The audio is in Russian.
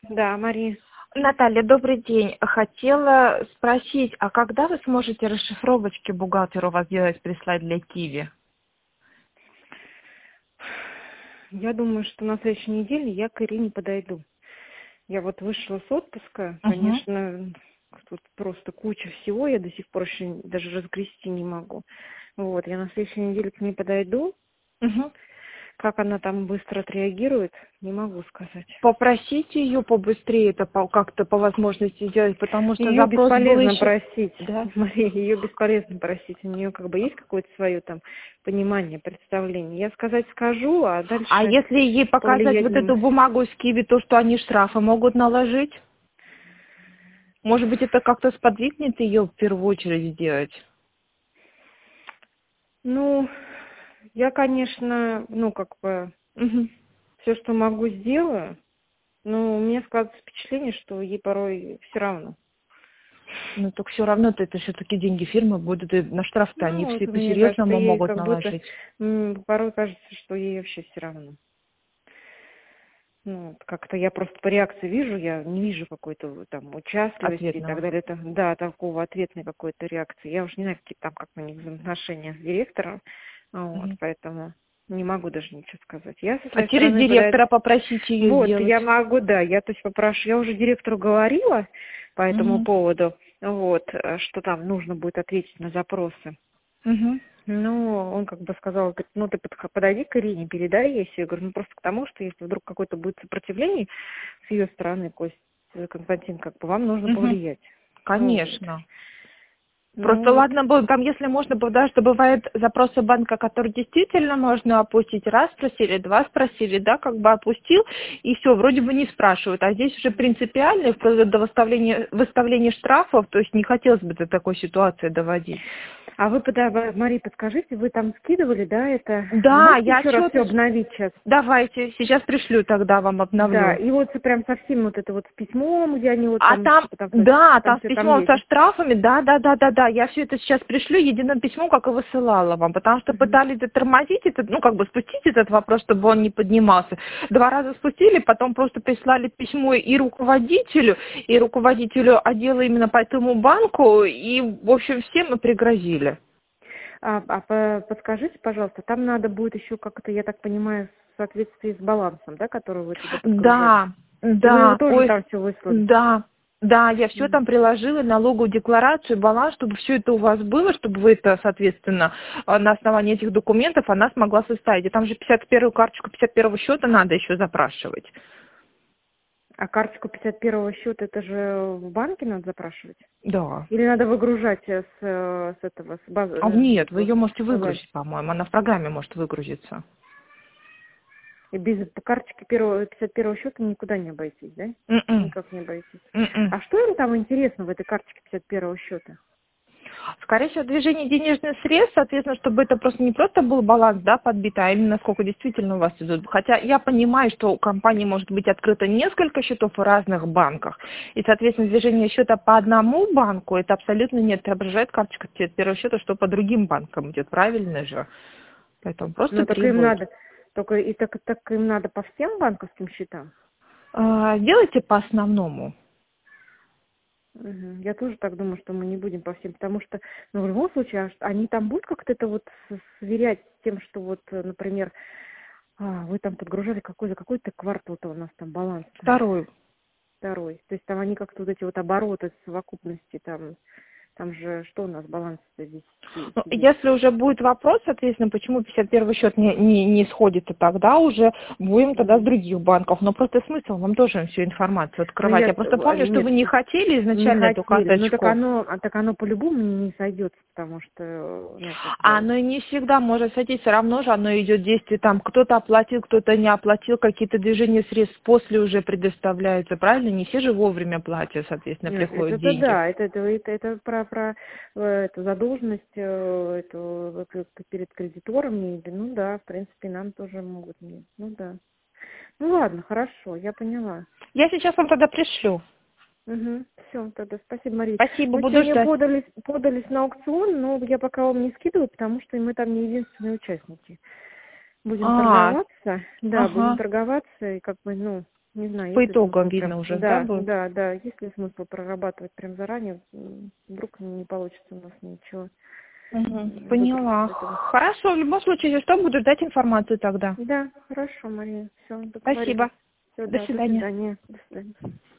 Да, Мария. Наталья, добрый день. Хотела спросить, а когда вы сможете расшифровочки бухгалтеру у вас делать, прислать для Киви? Я думаю, что на следующей неделе я к Ирине подойду. Я вот вышла с отпуска, Угу. конечно, тут просто куча всего, я до сих пор еще даже разгрести не могу. Вот, я на следующей неделе к ней подойду. Угу. Как она там быстро отреагирует, не могу сказать. Попросите ее побыстрее это как-то по возможности сделать, потому что Ее запрос был бесполезно еще... просить, Да? Мария, ее бесполезно просить. У нее как бы есть какое-то свое там понимание, представление. Я сказать скажу, а А дальше если ей показать повлиять вот не эту бумагу с Киви, то что они штрафы могут наложить? Может быть, это как-то сподвигнет ее в первую очередь сделать? Ну, я, конечно, как бы Угу. все, что могу, сделаю, но у меня складывается впечатление, что ей порой все равно. Ну, так все равно это все-таки деньги фирмы будут, и на штраф-то они Ну, вот все мне кажется, по-серьезному ей могут как будто наложить. порой кажется, что ей вообще все равно. Ну, вот как-то я просто по реакции вижу, я не вижу какой-то там участливости и так Ответного. далее. Да, такого ответной какой-то реакции. Я уж не знаю, какие там, как у них взаимоотношения с директором, вот, Мгм. поэтому не могу даже ничего сказать. Я со А своей через стороны директора попросите ее Вот, сделать. я могу, да, я то есть попрошу, я уже директору говорила по этому Мгм. поводу, вот, что там нужно будет ответить на запросы. Мгм. Ну, он как бы сказал, говорит, ну, ты подойди к Ирине, передай ей все. Я говорю, ну, просто к тому, что если вдруг какое-то будет сопротивление с ее стороны, Константин, как бы вам нужно Мгм. повлиять. Вот. Конечно. Просто Ну, вот, ладно бы, там если можно, потому что бывают запросы банка, которые действительно можно опустить. Раз спросили, два спросили, да, как бы опустил, и все, вроде бы не спрашивают. А здесь уже принципиально, вплоть до выставления штрафов, то есть не хотелось бы до такой ситуации доводить. а вы, Мария, подскажите, вы там скидывали, да, это? Вы Да, можете я еще раз все отчеты... обновить сейчас? Давайте, сейчас пришлю, тогда вам Да, обновлю. и вот прям совсем вот это вот с письмом, где они вот А там там, что-то там, да, там там с все там письмом есть. со штрафами, да. Я все это сейчас пришлю единым письмом, как и высылала вам, потому что Мгм. пытались затормозить этот, ну, как бы спустить этот вопрос, чтобы он не поднимался. Два раза спустили, потом просто прислали письмо и руководителю отдела именно по этому банку, и, в общем, всем мы пригрозили. Подскажите, пожалуйста, там надо будет еще как-то, я так понимаю, в соответствии с балансом, да, который вы туда подгружали? Да, И вы его да, тоже ой, там все выслали? да, да, я все Мгм. там приложила, налоговую декларацию, баланс, чтобы все это у вас было, чтобы вы это, соответственно, на основании этих документов она смогла составить. И там же 51-ю карточку 51-го счета надо еще запрашивать. А карточку 51-го счета, это же в банке надо запрашивать? Да. Или надо выгружать с этого, с А базы, нет, вы ее можете онлайн? выгрузить, по-моему, она в программе может выгрузиться. И без по карточки 51-го счета никуда не обойтись, да? М-м, Никак не обойтись. м-м. А что им там интересно в этой карточке 51-го счета? Скорее всего, движение денежных средств, соответственно, чтобы это просто не просто был баланс, да, подбит, а именно сколько действительно у вас идут. Хотя я понимаю, что у компании может быть открыто несколько счетов в разных банках. И, соответственно, движение счета по одному банку, это абсолютно не отображает карточка первого счета, что по другим банкам идет. Правильно же? Поэтому просто Ну, так им требуют. надо, только и так им надо по всем банковским счетам? Делайте по основному. Мгм. Я тоже так думаю, что мы не будем по всем, потому что, ну, в любом случае, они там будут как-то это вот сверять с тем, что вот, например, вы там подгружали за какой-то квартал-то у нас там баланс-то Второй. второй. То есть там они как-то вот эти вот обороты совокупности, там же что у нас баланс-то здесь Ну, сидит? если уже будет вопрос, соответственно, почему 51 счет не сходит, и тогда уже будем тогда с Мгм. других банков. Но просто смысл вам тоже всю информацию Ну, открывать. Я просто помню, что вы нет, не хотели не изначально эту хотели. Ну, карточку. так оно по-любому не сойдется, потому что, ну, как А бы, оно и не всегда может сойти, все равно же оно идет действие, там кто-то оплатил, кто-то не оплатил, какие-то движения средств после уже предоставляются, правильно? Не все же вовремя платят, соответственно, нет, приходят это деньги. да, это про эту задолженность перед кредиторами. Ну да, в принципе, нам тоже могут. Ну да. Ну ладно, хорошо, я поняла. Я сейчас вам тогда пришлю. Угу. Все, тогда спасибо, Мария. Спасибо, Мы буду сегодня ждать. подались на аукцион, но я пока вам не скидываю, потому что мы там не единственные участники. Будем А, торговаться, да, будем ага. торговаться, и как бы, ну, Не знаю, По есть ли итогам смысл видно прям... уже, да, Да, будет? да, да, есть ли смысл прорабатывать прям заранее, вдруг не получится у нас ничего выкрутить Поняла. из этого. Хорошо, в любом случае, если что, буду ждать информацию тогда. Да, хорошо, Мария, все, договорились. Спасибо. Все, До да, до свидания. свидания. До свидания.